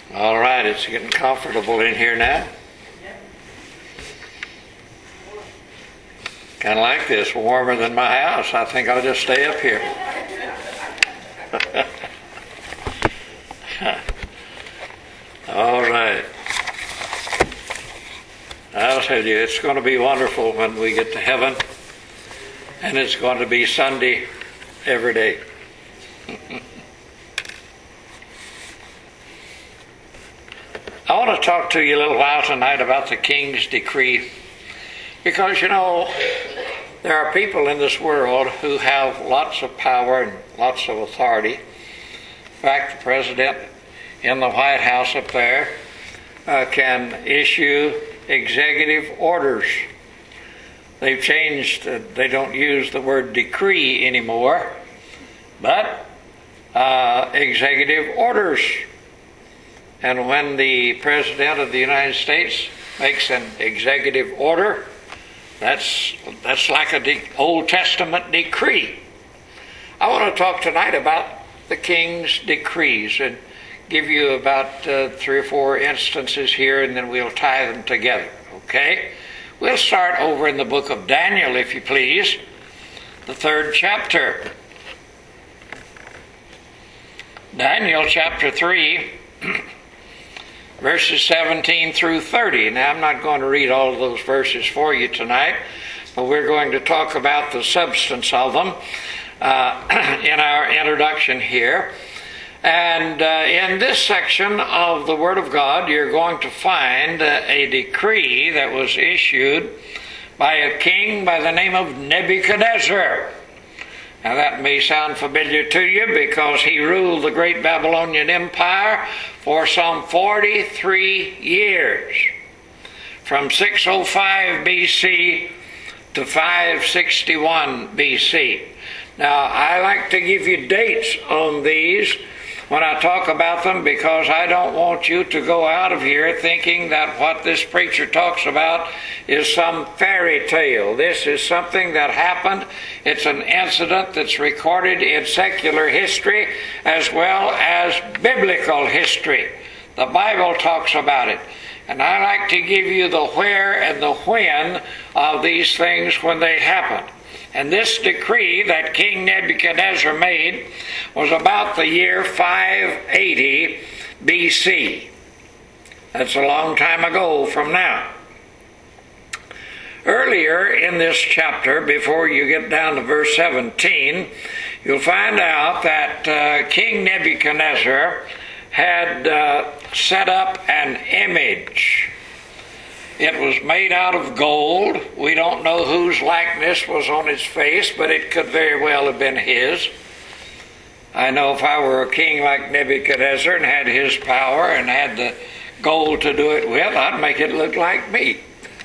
All right, it's getting comfortable in here now. Kind of like this, warmer than my house. I think I'll just stay up here. All right. I'll tell you, it's going to be wonderful when we get to heaven, and it's going to be Sunday every day. I want to talk to you a little while tonight about the King's decree, because there are people in this world who have lots of power and lots of authority. In fact, the president in the White House up there can issue executive orders. They've changed, they don't use the word decree anymore, but executive orders. And when the President of the United States makes an executive order, that's like an Old Testament decree. I want to talk tonight about the King's decrees and give you about 3 or 4 instances here, and then we'll tie them together, okay? We'll start over in the book of Daniel, if you please, the 3rd chapter. Daniel chapter 3, verses 17 through 30. Now, I'm not going to read all of those verses for you tonight, but we're going to talk about the substance of them in our introduction here. And in this section of the Word of God, you're going to find a decree that was issued by a king by the name of Nebuchadnezzar. Now that may sound familiar to you because he ruled the great Babylonian Empire for some 43 years, from 605 BC to 561 BC. Now, I like to give you dates on these when I talk about them, because I don't want you to go out of here thinking that what this preacher talks about is some fairy tale. This is something that happened. It's an incident that's recorded in secular history as well as biblical history. The Bible talks about it. And I like to give you the where and the when of these things when they happened. And this decree that King Nebuchadnezzar made was about the year 580 BC. That's a long time ago from now. Earlier in this chapter, before you get down to verse 17, you'll find out that King Nebuchadnezzar had set up an image. It was made out of gold. We don't know whose likeness was on its face, but it could very well have been his. I know if I were a king like Nebuchadnezzar and had his power and had the gold to do it with, I'd make it look like me.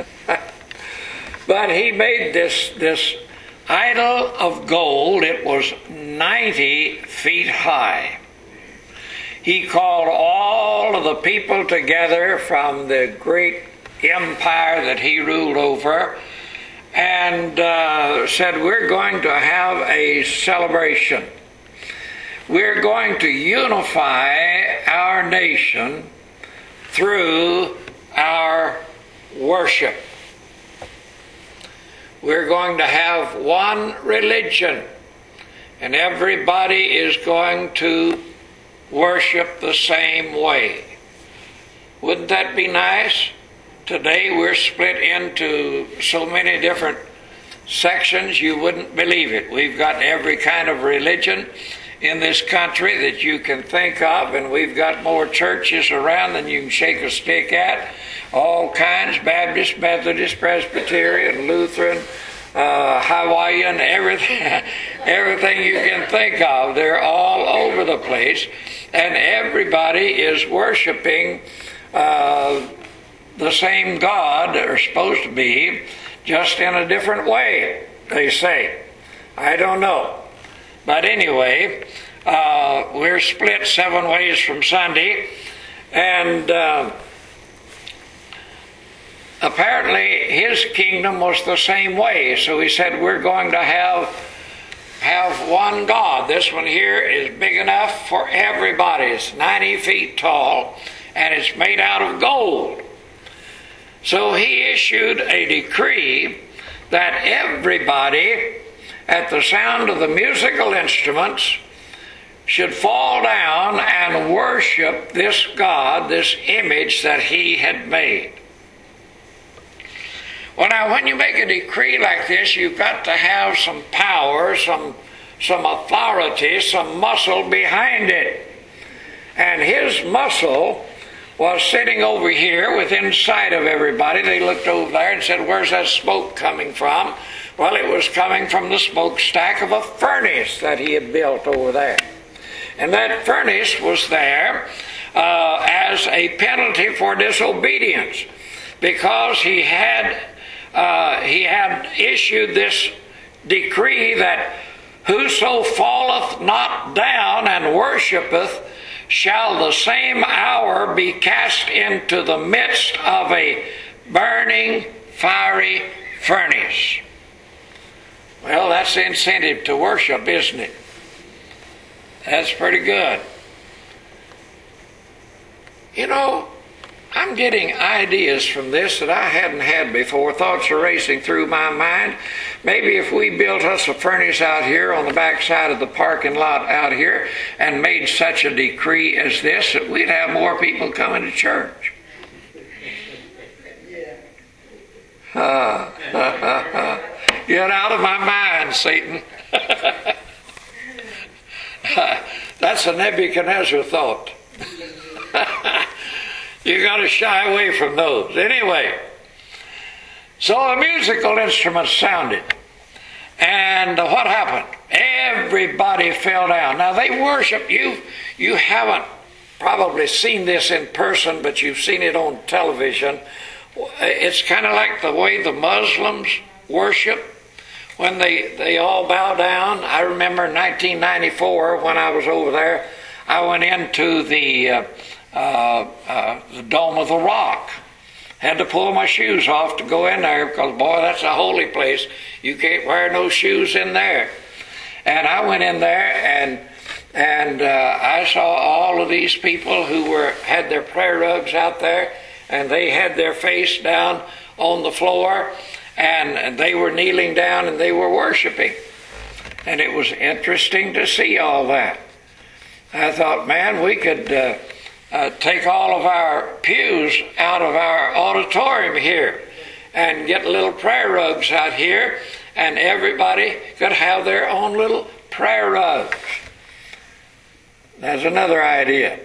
But he made this idol of gold. It was 90 feet high. He called all of the people together from the great empire that he ruled over and said, we're going to have a celebration. We're going to unify our nation through our worship. We're going to have one religion, and everybody is going to worship the same way. Wouldn't that be nice? Today we're split into so many different sections you wouldn't believe it. We've got every kind of religion in this country that you can think of, and we've got more churches around than you can shake a stick at. All kinds, Baptist, Methodist, Presbyterian, Lutheran, Hawaiian, everything you can think of. They're all over the place, and everybody is worshiping the same God, or supposed to be, just in a different way, they say. I don't know. But anyway, we're split 7 ways from Sunday, and apparently his kingdom was the same way. So he said, we're going to have one God. This one here is big enough for everybody. It's 90 feet tall, and it's made out of gold. So he issued a decree that everybody at the sound of the musical instruments should fall down and worship this God, this image that he had made. Well, now, when you make a decree like this, you've got to have some power, some authority, some muscle behind it. And his muscle was sitting over here within sight of everybody. They looked over there and said, "Where's that smoke coming from?" Well, it was coming from the smokestack of a furnace that he had built over there. And that furnace was there as a penalty for disobedience, because he had issued this decree that whoso falleth not down and worshipeth shall the same hour be cast into the midst of a burning fiery furnace. Well, that's the incentive to worship, isn't it? That's pretty good. You know, I'm getting ideas from this that I hadn't had before. Thoughts are racing through my mind. Maybe if we built us a furnace out here on the back side of the parking lot out here and made such a decree as this, that we'd have more people coming to church. Get out of my mind, Satan. That's a Nebuchadnezzar thought. You got to shy away from those. Anyway, so the musical instruments sounded. And what happened? Everybody fell down. Now they worship. You haven't probably seen this in person, but you've seen it on television. It's kind of like the way the Muslims worship when they all bow down. I remember in 1994 when I was over there, I went into the Dome of the Rock. Had to pull my shoes off to go in there because, boy, that's a holy place. You can't wear no shoes in there. And I went in there and I saw all of these people who had their prayer rugs out there, and they had their face down on the floor, and they were kneeling down and they were worshiping. And it was interesting to see all that. I thought, man, we could take all of our pews out of our auditorium here and get little prayer rugs out here, and everybody could have their own little prayer rugs. That's another idea.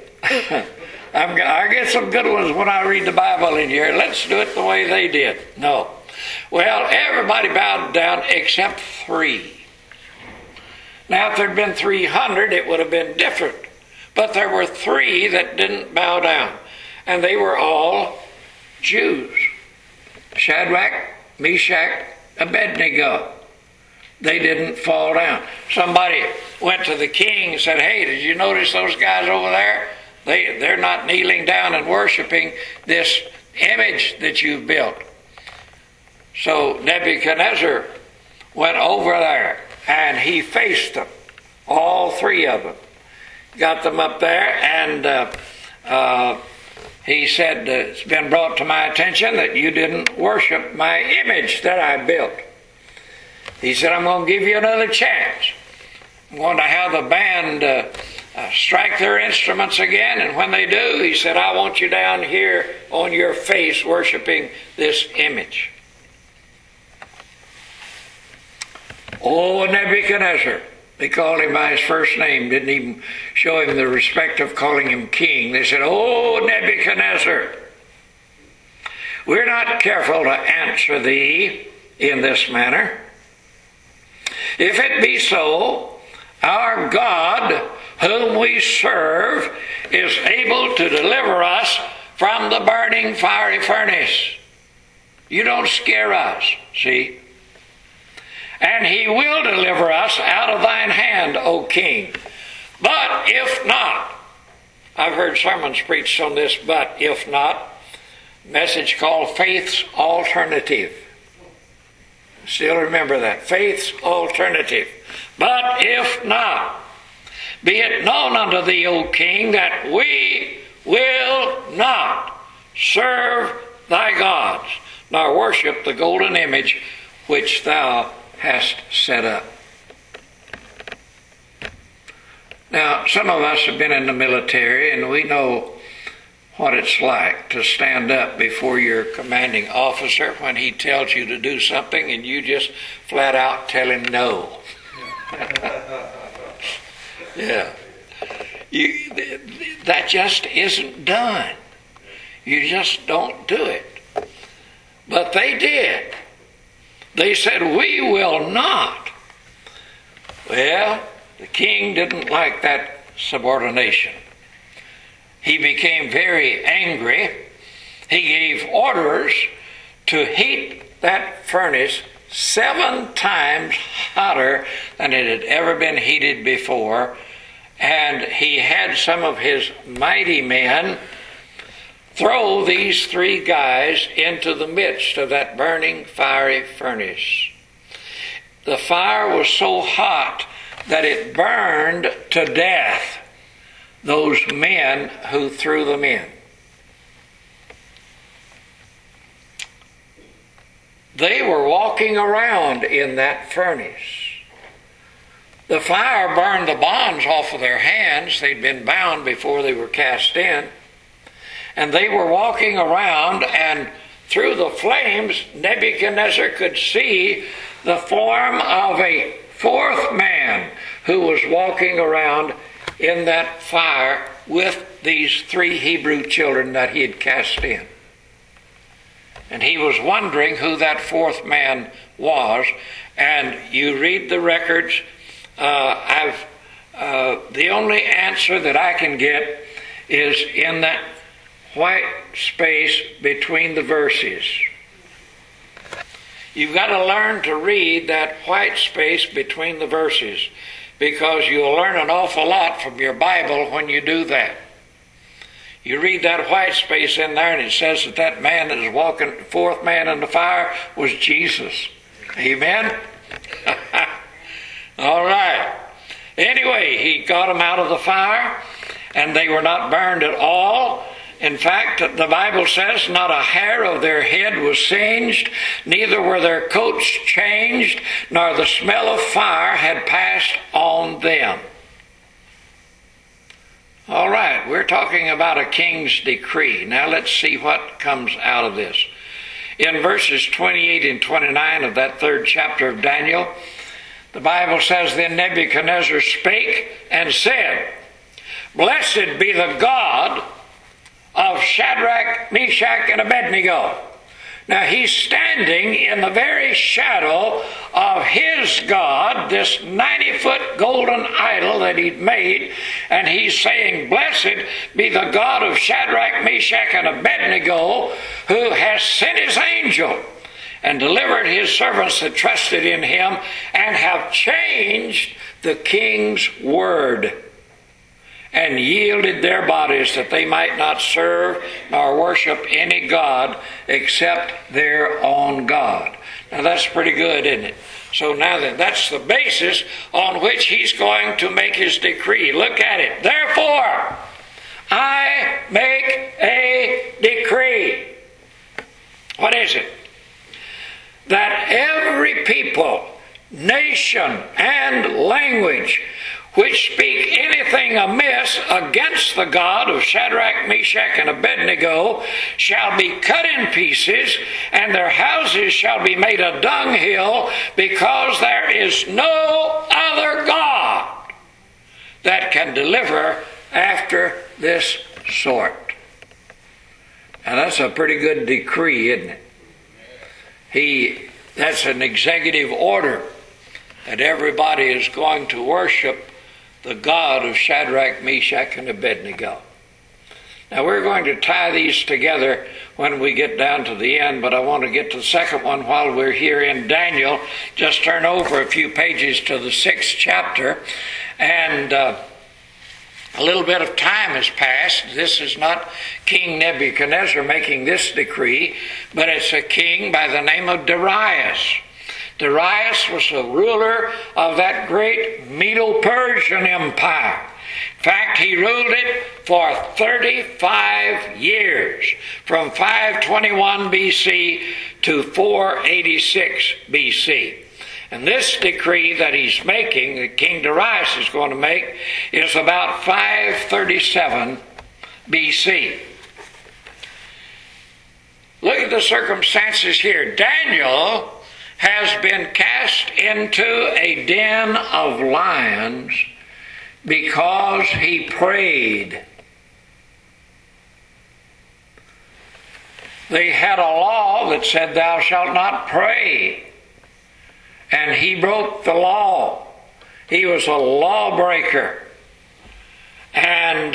I get some good ones when I read the Bible in here. Let's do it the way they did. No. Well, everybody bowed down except 3. Now, if there'd been 300, it would have been different. But there were 3 that didn't bow down. And they were all Jews. Shadrach, Meshach, Abednego. They didn't fall down. Somebody went to the king and said, "Hey, did you notice those guys over there? They're not kneeling down and worshiping this image that you've built." So Nebuchadnezzar went over there and he faced them, all 3 of them. Got them up there, and he said, "It's been brought to my attention that you didn't worship my image that I built." He said, "I'm going to give you another chance. I'm going to have the band strike their instruments again, and when they do," he said, "I want you down here on your face worshiping this image." Oh, Nebuchadnezzar. They called him by his first name, didn't even show him the respect of calling him king. They said, "Oh, Nebuchadnezzar, we're not careful to answer thee in this manner. If it be so, our God, whom we serve, is able to deliver us from the burning fiery furnace." You don't scare us, see? "And he will deliver us out of thine hand, O king. But if not," I've heard sermons preached on this, "but if not," message called Faith's Alternative. Still remember that, Faith's Alternative. "But if not, be it known unto thee, O king, that we will not serve thy gods, nor worship the golden image which thou hast set up. Now, some of us have been in the military, and we know what it's like to stand up before your commanding officer when he tells you to do something and you just flat out tell him no. Yeah. That just isn't done. You just don't do it. But they did. They said, we will not. Well, the king didn't like that subordination. He became very angry. He gave orders to heat that furnace 7 times hotter than it had ever been heated before. And he had some of his mighty men throw these 3 guys into the midst of that burning, fiery furnace. The fire was so hot that it burned to death those men who threw them in. They were walking around in that furnace. The fire burned the bonds off of their hands. They'd been bound before they were cast in. And they were walking around, and through the flames, Nebuchadnezzar could see the form of a 4th man who was walking around in that fire with these 3 Hebrew children that he had cast in. And he was wondering who that 4th man was. And you read the records. The only answer that I can get is in that white space between the verses. You've got to learn to read that white space between the verses, because you'll learn an awful lot from your Bible when you do that. You read that white space in there, and it says that that man that was walking, 4th man in the fire, was Jesus. Amen? All right. Anyway, he got them out of the fire, and they were not burned at all. In fact, the Bible says not a hair of their head was singed, neither were their coats changed, nor the smell of fire had passed on them. All right, we're talking about a king's decree. Now let's see what comes out of this. In verses 28 and 29 of that 3rd chapter of Daniel, the Bible says, Then Nebuchadnezzar spake and said, Blessed be the God of Shadrach, Meshach, and Abednego. Now he's standing in the very shadow of his God, this 90-foot golden idol that he'd made, and he's saying, Blessed be the God of Shadrach, Meshach, and Abednego, who has sent his angel and delivered his servants that trusted in him, and have changed the king's word, and yielded their bodies that they might not serve nor worship any god except their own God. Now that's pretty good, isn't it? So now then, that's the basis on which he's going to make his decree. Look at it. Therefore, I make a decree. What is it? That every people, nation, and language which speak anything amiss against the God of Shadrach, Meshach, and Abednego shall be cut in pieces, and their houses shall be made a dunghill, because there is no other God that can deliver after this sort. Now that's a pretty good decree, isn't it? That's an executive order that everybody is going to worship the God of Shadrach, Meshach, and Abednego. Now we're going to tie these together when we get down to the end, but I want to get to the second one while we're here in Daniel. Just turn over a few pages to the 6th chapter, and a little bit of time has passed. This is not King Nebuchadnezzar making this decree, but it's a king by the name of Darius. Darius was the ruler of that great Medo-Persian Empire. In fact, he ruled it for 35 years, from 521 BC to 486 BC. And this decree that he's making, that King Darius is going to make, is about 537 BC. Look at the circumstances here. Daniel has been cast into a den of lions because he prayed. They had a law that said, "Thou shalt not pray." And he broke the law. He was a lawbreaker. And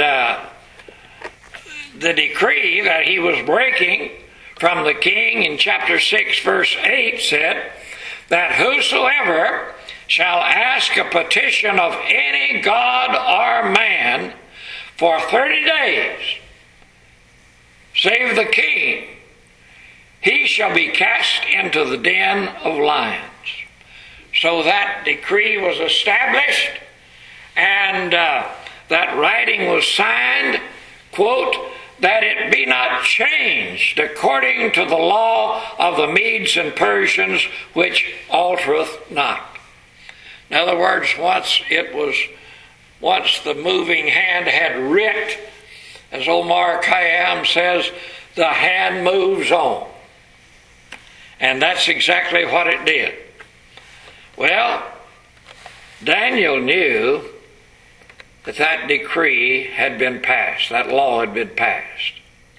the decree that he was breaking from the king in chapter 6, verse 8 said that whosoever shall ask a petition of any god or man for 30 days, save the king, he shall be cast into the den of lions. So that decree was established, and that writing was signed, quote, that it be not changed according to the law of the Medes and Persians, which altereth not. In other words, once the moving hand had writ, as Omar Khayyam says, the hand moves on. And that's exactly what it did. Well, Daniel knew that that decree had been passed, that law had been passed.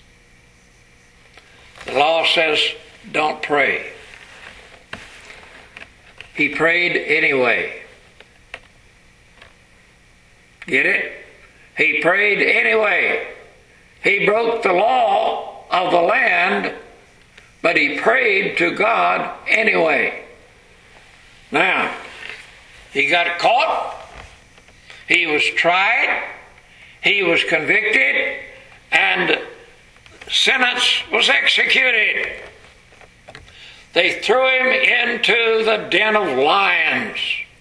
The law says, don't pray. He prayed anyway. Get it? He prayed anyway. He broke the law of the land, but he prayed to God anyway. Now, he got caught. He was tried, he was convicted, and sentence was executed. They threw him into the den of lions.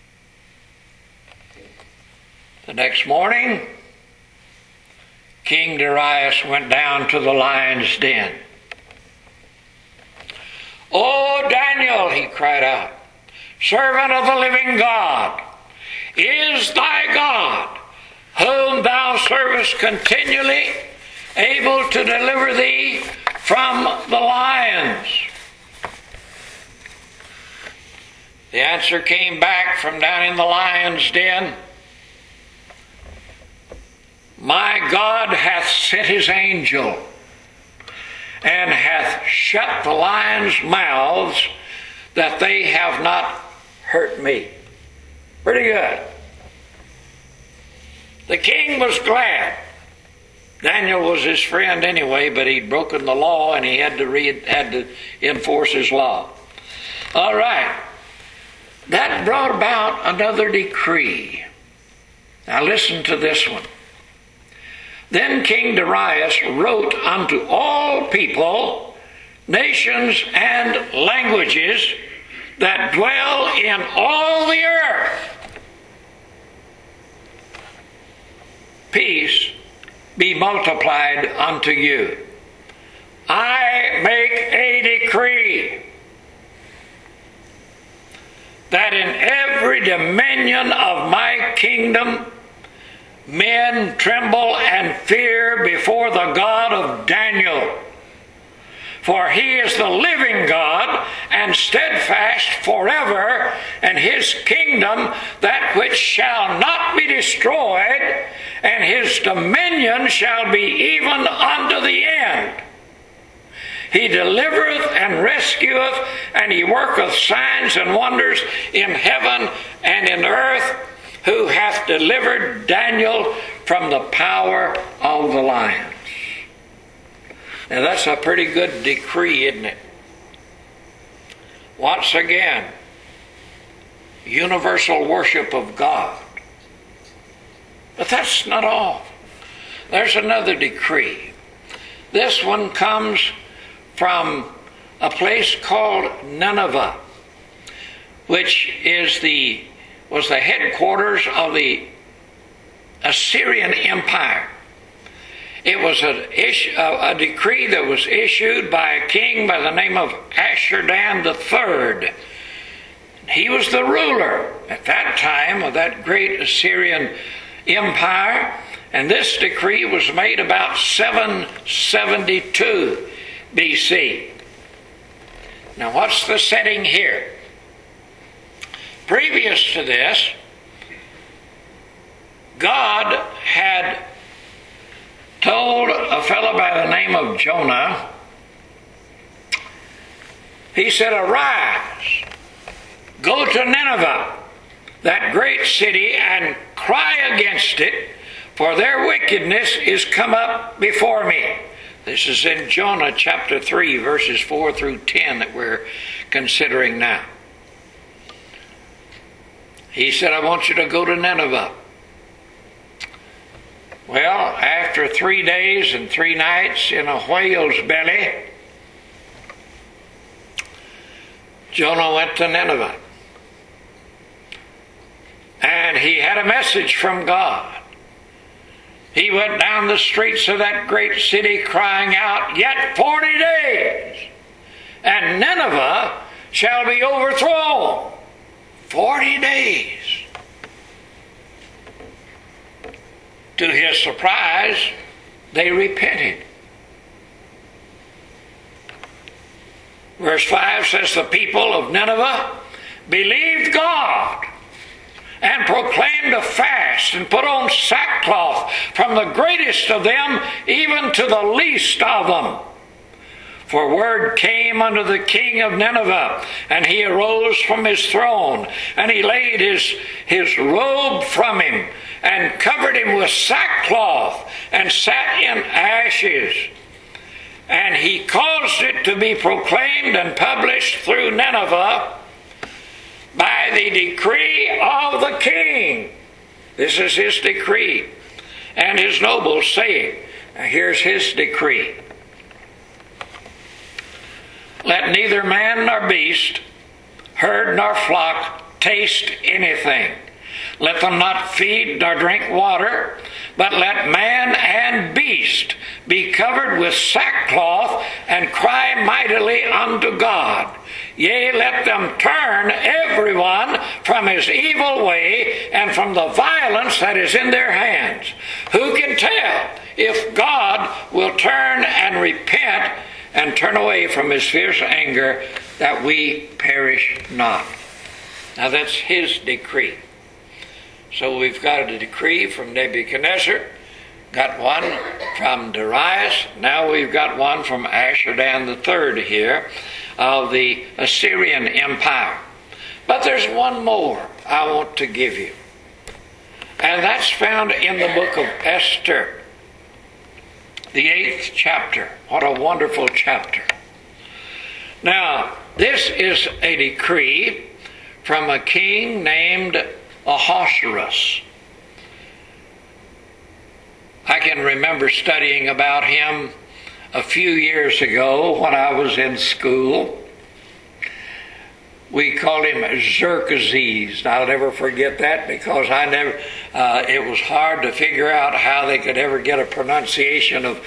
The next morning, King Darius went down to the lion's den. "O Daniel," he cried out, "servant of the living God, is thy God, whom thou servest continually, able to deliver thee from the lions?" The answer came back from down in the lion's den. "My God hath sent his angel, and hath shut the lions' mouths, that they have not hurt me." Pretty good. The king was glad. Daniel was his friend anyway, but he'd broken the law and he had to enforce his law. All right. That brought about another decree. Now listen to this one. "Then King Darius wrote unto all people, nations, and languages that dwell in all the earth, peace be multiplied unto you. I make a decree that in every dominion of my kingdom men tremble and fear before the God of Daniel. For he is the living God, and steadfast forever, and his kingdom that which shall not be destroyed, and his dominion shall be even unto the end. He delivereth and rescueth, and he worketh signs and wonders in heaven and in earth, who hath delivered Daniel from the power of the lions." Now that's a pretty good decree, isn't it? Once again, universal worship of God. But that's not all. There's another decree. This one comes from a place called Nineveh, which was the headquarters of the Assyrian Empire. It was a decree that was issued by a king by the name of Ashur-dan III. He was the ruler at that time of that great Assyrian Empire, and this decree was made about 772 BC. Now, what's the setting here? Previous to this, God had told a fellow by the name of Jonah, he said, "Arise, go to Nineveh, that great city, and cry against it, for their wickedness is come up before me." This is in Jonah chapter 3, verses 4 through 10 that we're considering now. He said, "I want you to go to Nineveh." Well, after 3 days and 3 nights in a whale's belly, Jonah went to Nineveh. And he had a message from God. He went down the streets of that great city crying out, "Yet 40 days, and Nineveh shall be overthrown." 40 days. To his surprise, they repented. Verse 5 says, "The people of Nineveh believed God and proclaimed a fast and put on sackcloth, from the greatest of them even to the least of them. For word came unto the king of Nineveh, and he arose from his throne, and he laid his robe from him, and covered him with sackcloth, and sat in ashes. And he caused it to be proclaimed and published through Nineveh by the decree of the king." This is his decree. "And his nobles, saying," now here's his decree, "Let neither man nor beast, herd nor flock taste anything. Let them not feed nor drink water, but let man and beast be covered with sackcloth and cry mightily unto God. Yea, let them turn everyone from his evil way and from the violence that is in their hands. Who can tell if God will turn and repent and turn away from his fierce anger, that we perish not?" Now that's his decree. So we've got a decree from Nebuchadnezzar, got one from Darius, now we've got one from Ashur-dan III here of the Assyrian Empire. But there's one more I want to give you, and that's found in the book of Esther, the 8th chapter. What a wonderful chapter. Now, this is a decree from a king named Ahasuerus. I can remember studying about him a few years ago when I was in school. We called him Xerxes. I'll never forget that because it was hard to figure out how they could ever get a pronunciation of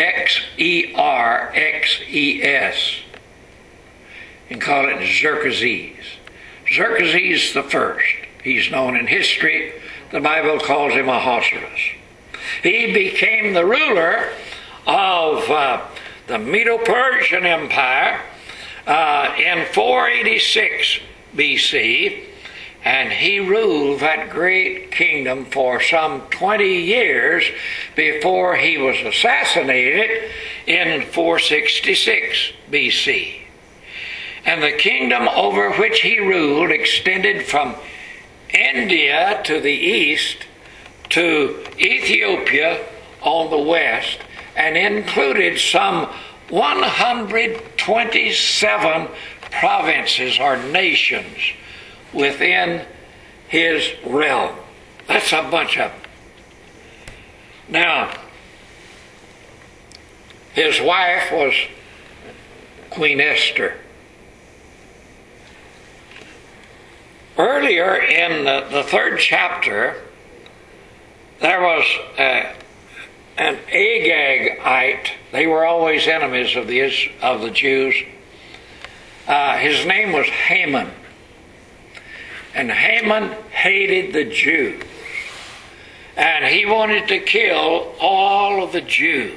Xerxes and call it Xerxes. Xerxes the first. He's known in history. The Bible calls him Ahasuerus. He became the ruler of the Medo-Persian Empire in 486 BC, and he ruled that great kingdom for some 20 years before he was assassinated in 466 BC. And the kingdom over which he ruled extended from India to the east to Ethiopia on the west, and included some 127 provinces or nations within his realm. That's a bunch of them. Now, his wife was Queen Esther. Earlier in the 3rd chapter, there was an Agagite. They were always enemies of the Jews. His name was Haman. And Haman hated the Jews. And he wanted to kill all of the Jews.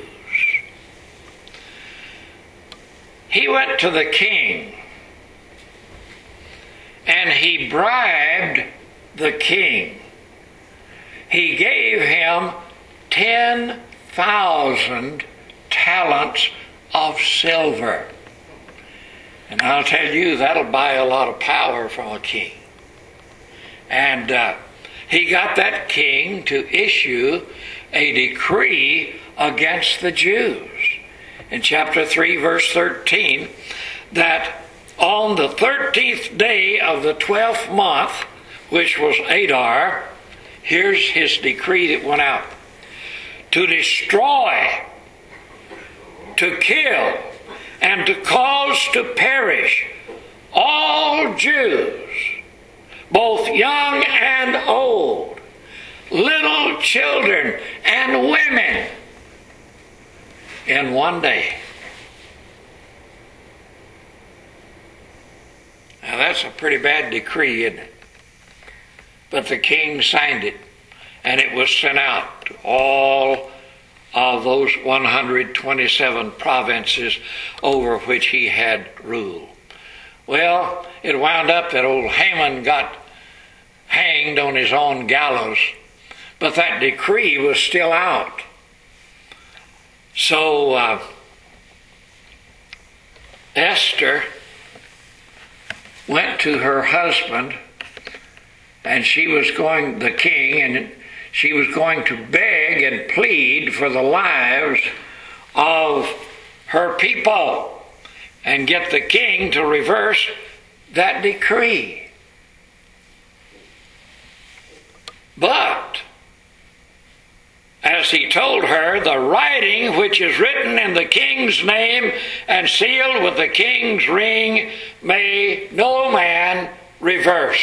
He went to the king. And he bribed the king. He gave him 10,000 talents of silver. And I'll tell you, that'll buy a lot of power from a king. And he got that king to issue a decree against the Jews. In chapter 3, verse 13, that on the 13th day of the 12th month, which was Adar, here's his decree that went out: to destroy, to kill, and to cause to perish all Jews, both young and old, little children and women, in one day. Now that's a pretty bad decree, isn't it? But the king signed it, and it was sent out to all of those 127 provinces over which he had rule. Well, it wound up that old Haman got hanged on his own gallows, but that decree was still out. So Esther went to her husband, and the king, and she was going to beg and plead for the lives of her people and get the king to reverse that decree. But, as he told her, the writing which is written in the king's name and sealed with the king's ring may no man reverse.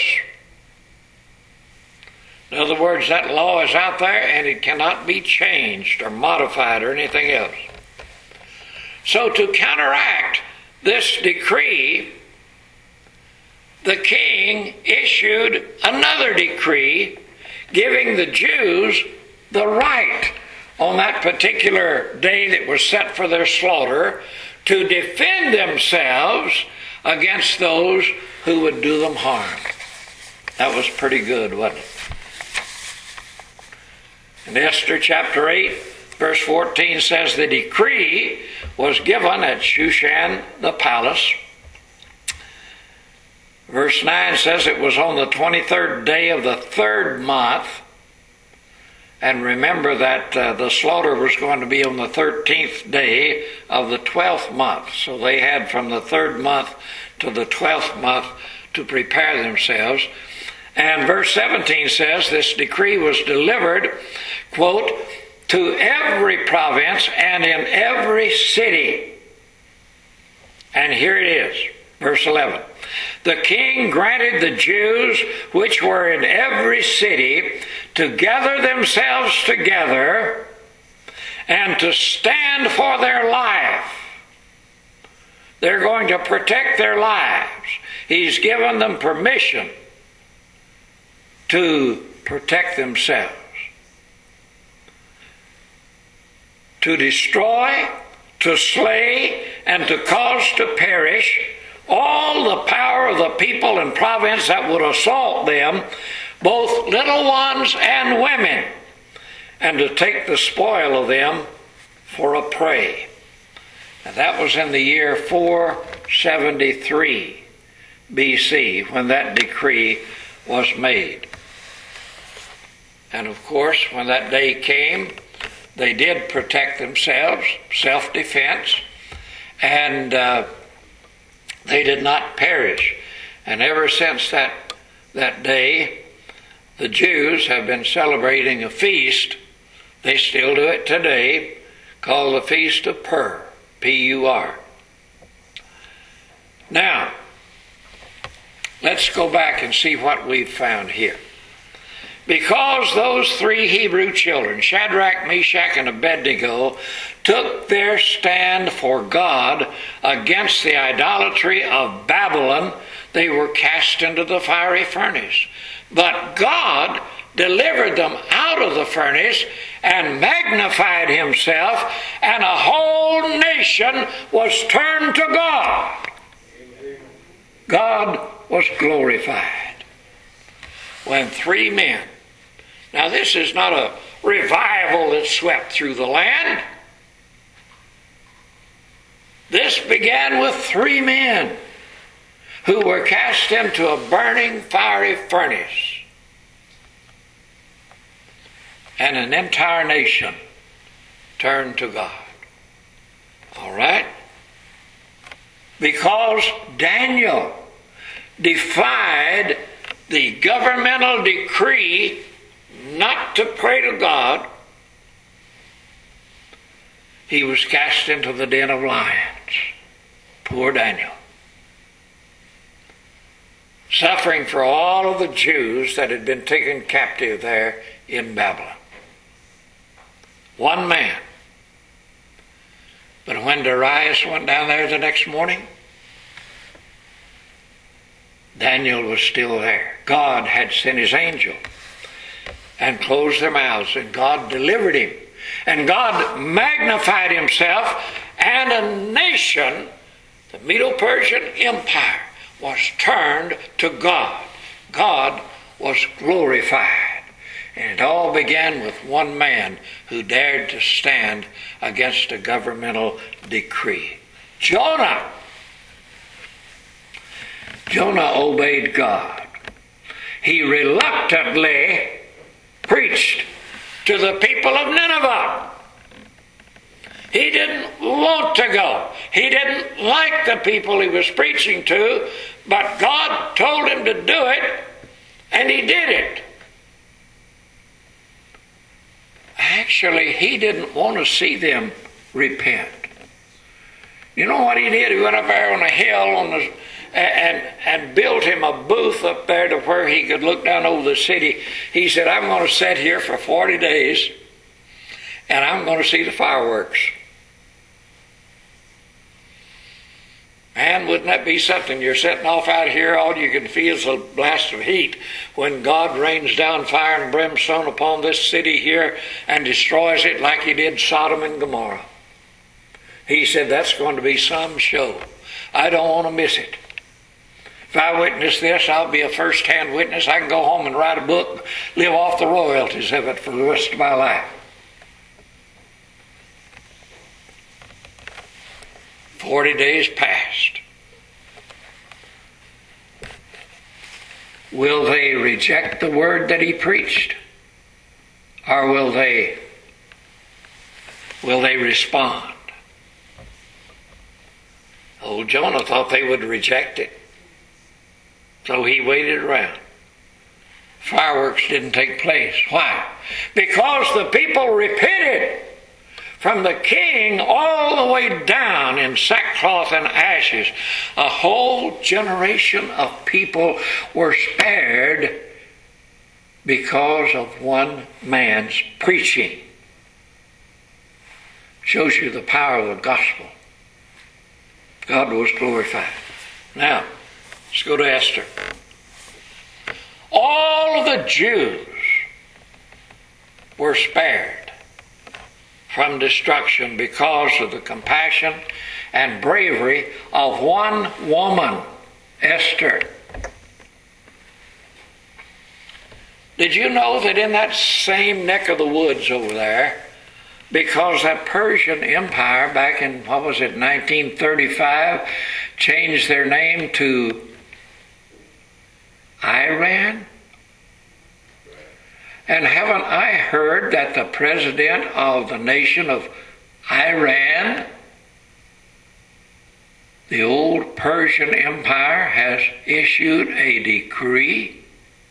In other words, that law is out there and it cannot be changed or modified or anything else. So to counteract this decree, the king issued another decree giving the Jews the right on that particular day that was set for their slaughter to defend themselves against those who would do them harm. That was pretty good, wasn't it? In Esther chapter 8, verse 14 says, the decree was given at Shushan the palace. Verse 9 says it was on the 23rd day of the 3rd month. And remember that the slaughter was going to be on the 13th day of the 12th month. So they had from the 3rd month to the 12th month to prepare themselves. And verse 17 says this decree was delivered, quote, to every province and in every city. And here it is, verse 11. The king granted the Jews which were in every city to gather themselves together and to stand for their life. They're going to protect their lives. He's given them permission to protect themselves. To destroy, to slay, and to cause to perish all the power of the people and province that would assault them, both little ones and women, and to take the spoil of them for a prey. And that was in the year 473 BC when that decree was made. And of course, when that day came, they did protect themselves, self-defense, and they did not perish. And ever since that day, the Jews have been celebrating a feast. They still do it today, called the Feast of Pur, P-U-R. Now, let's go back and see what we've found here. Because those three Hebrew children, Shadrach, Meshach, and Abednego, took their stand for God against the idolatry of Babylon, they were cast into the fiery furnace. But God delivered them out of the furnace and magnified himself, and a whole nation was turned to God. God was glorified when three men. Now, this is not a revival that swept through the land. This began with three men who were cast into a burning fiery furnace, and an entire nation turned to God. All right? Because Daniel defied the governmental decree not to pray to God, he was cast into the den of lions. Poor Daniel. Suffering for all of the Jews that had been taken captive there in Babylon. One man. But when Darius went down there the next morning, Daniel was still there. God had sent his angel and closed their mouths, and God delivered him. And God magnified himself, and a nation, the Medo-Persian Empire, was turned to God. God was glorified. And it all began with one man who dared to stand against a governmental decree. Jonah. Jonah obeyed God. He reluctantly preached to the people of Nineveh. He didn't want to go. He didn't like the people he was preaching to, but God told him to do it, and he did it. Actually, he didn't want to see them repent. You know what he did? He went up there on a hill and built him a booth up there to where he could look down over the city. He said, I'm going to sit here for 40 days and I'm going to see the fireworks. Man, wouldn't that be something? You're sitting off out here, all you can feel is a blast of heat when God rains down fire and brimstone upon this city here and destroys it like he did Sodom and Gomorrah. He said, that's going to be some show. I don't want to miss it. If I witness this, I'll be a first-hand witness. I can go home and write a book, live off the royalties of it for the rest of my life. 40 days passed. Will they reject the word that he preached? Or will they respond? Old Jonah thought they would reject it. So he waited around. Fireworks didn't take place. Why? Because the people repented. From the king all the way down in sackcloth and ashes, a whole generation of people were spared because of one man's preaching. Shows you the power of the gospel. God was glorified. Now, let's go to Esther. All of the Jews were spared from destruction because of the compassion and bravery of one woman, Esther. Did you know that in that same neck of the woods over there, because that Persian Empire back in, 1935, changed their name to Iran? And haven't I heard that the president of the nation of Iran, the old Persian Empire, has issued a decree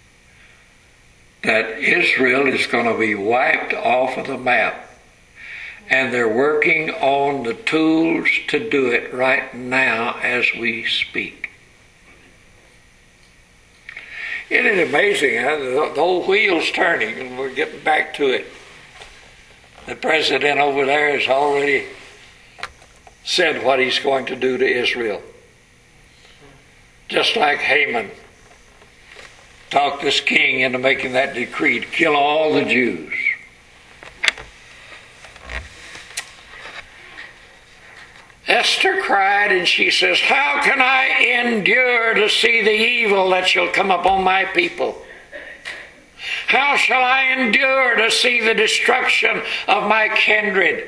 that Israel is going to be wiped off of the map. And they're working on the tools to do it right now as we speak. Isn't it amazing? Huh? The whole wheel's turning, and we're getting back to it. The president over there has already said what he's going to do to Israel. Just like Haman talked this king into making that decree to kill all the Jews. Esther cried, and she says, "How can I endure to see the evil that shall come upon my people? How shall I endure to see the destruction of my kindred?"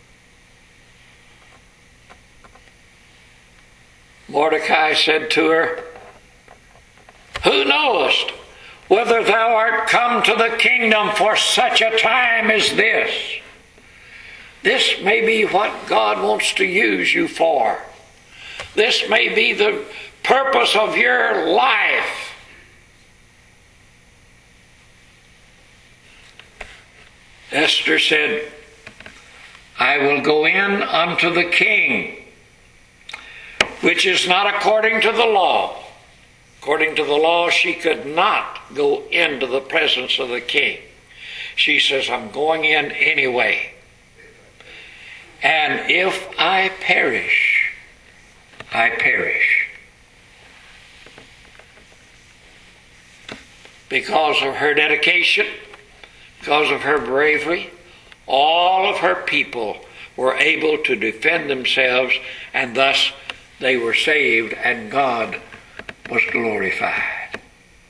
Mordecai said to her, "Who knowest whether thou art come to the kingdom for such a time as this? This may be what God wants to use you for. This may be the purpose of your life." Esther said, "I will go in unto the king, which is not according to the law." According to the law, she could not go into the presence of the king. She says, "I'm going in anyway. And if I perish, I perish." Because of her dedication, because of her bravery, all of her people were able to defend themselves, and thus they were saved, and God was glorified.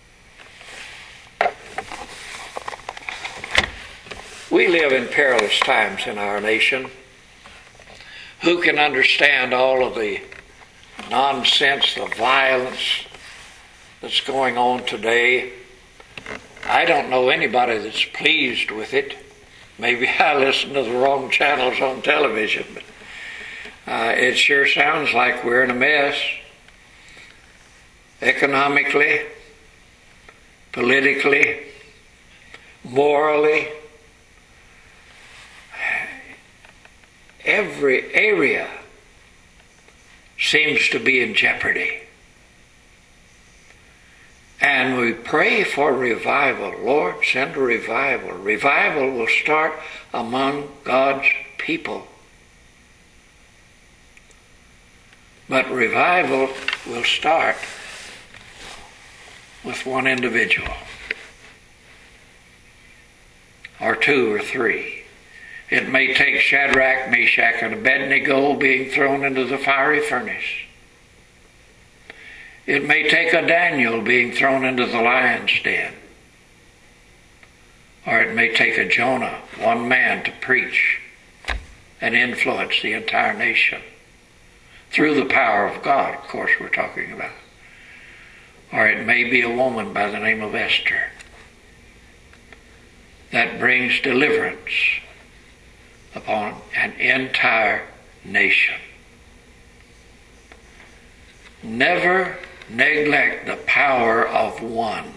We live in perilous times in our nation. Who can understand all of the nonsense, the violence that's going on today? I don't know anybody that's pleased with it. Maybe I listen to the wrong channels on television, but it sure sounds like we're in a mess. Economically, politically, morally, every area seems to be in jeopardy. And we pray for revival. Lord, send a revival. Revival will start among God's people. But revival will start with one individual, or two or three. It may take Shadrach, Meshach, and Abednego being thrown into the fiery furnace. It may take a Daniel being thrown into the lion's den. Or it may take a Jonah, one man, to preach and influence the entire nation. Through the power of God, of course, we're talking about. Or it may be a woman by the name of Esther that brings deliverance upon an entire nation. Never neglect the power of one.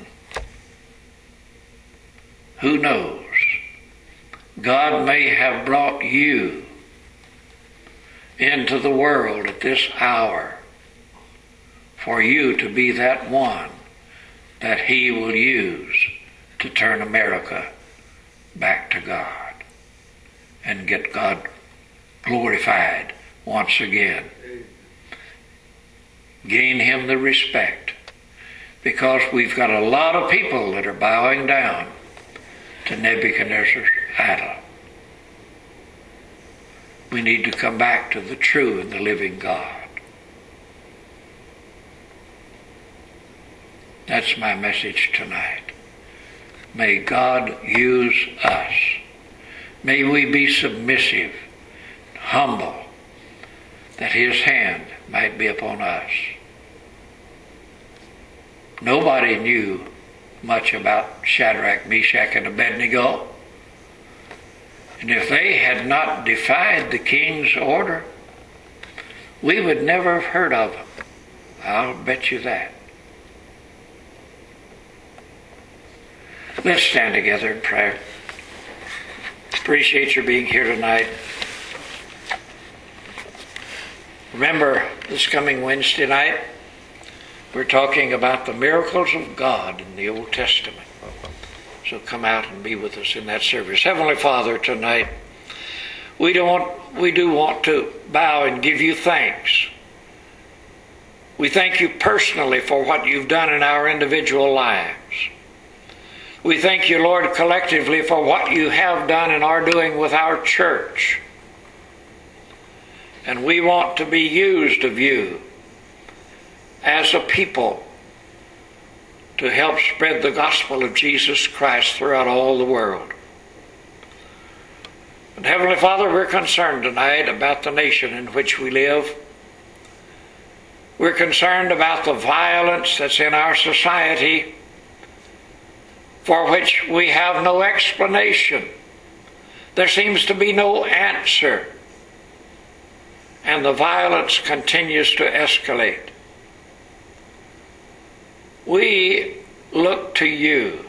Who knows? God may have brought you into the world at this hour for you to be that one that He will use to turn America back to God and get God glorified once again. Gain Him the respect, because we've got a lot of people that are bowing down to Nebuchadnezzar's idol. We need to come back to the true and the living God. That's my message tonight. May God use us. May we be submissive, humble, that His hand might be upon us. Nobody knew much about Shadrach, Meshach, and Abednego. And if they had not defied the king's order, we would never have heard of them. I'll bet you that. Let's stand together in prayer. Appreciate your being here tonight. Remember, this coming Wednesday night, We're talking about the miracles of God in the Old Testament. So come out and be with us in that service. Heavenly Father, tonight, we do want to bow and give you thanks. We thank you personally for what you've done in our individual lives. We thank you, Lord, collectively for what you have done and are doing with our church. And we want to be used of you as a people to help spread the gospel of Jesus Christ throughout all the world. And Heavenly Father, we're concerned tonight about the nation in which we live. We're concerned about the violence that's in our society, for which we have no explanation. There seems to be no answer. And the violence continues to escalate. We look to you.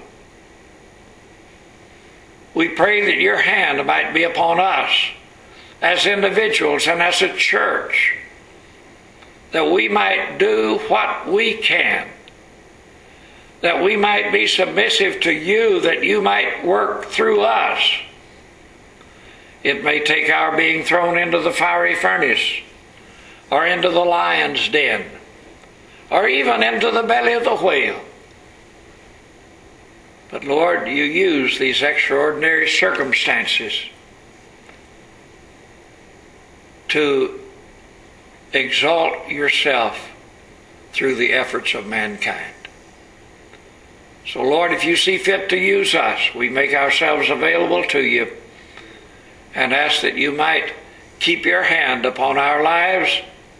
We pray that your hand might be upon us as individuals and as a church, that we might do what we can, that we might be submissive to you, that you might work through us. It may take our being thrown into the fiery furnace, or into the lion's den, or even into the belly of the whale. But Lord, you use these extraordinary circumstances to exalt yourself through the efforts of mankind. So Lord, if you see fit to use us, we make ourselves available to you and ask that you might keep your hand upon our lives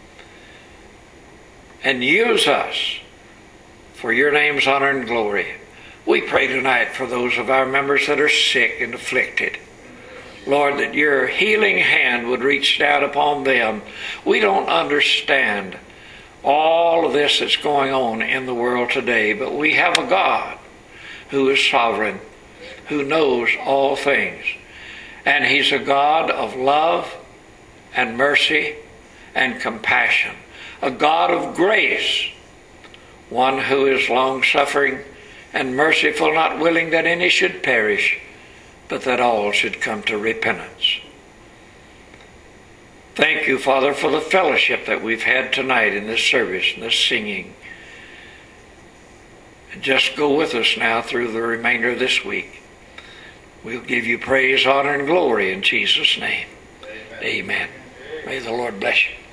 and use us for your name's honor and glory. We pray tonight for those of our members that are sick and afflicted. Lord, that your healing hand would reach down upon them. We don't understand all of this that's going on in the world today, but we have a God who is sovereign, who knows all things. And he's a God of love and mercy and compassion, a God of grace, one who is long-suffering and merciful, not willing that any should perish, but that all should come to repentance. Thank you, Father, for the fellowship that we've had tonight in this service and this singing. And just go with us now through the remainder of this week. We'll give you praise, honor, and glory in Jesus' name. Amen. May the Lord bless you.